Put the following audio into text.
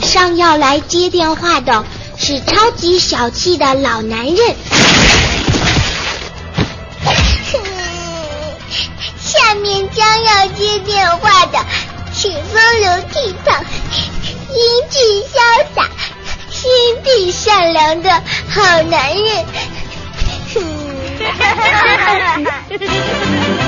上要来接电话的是超级小气的老男人。 下面将要接电话的是风流倜傥、英俊潇洒、心地善良的好男人。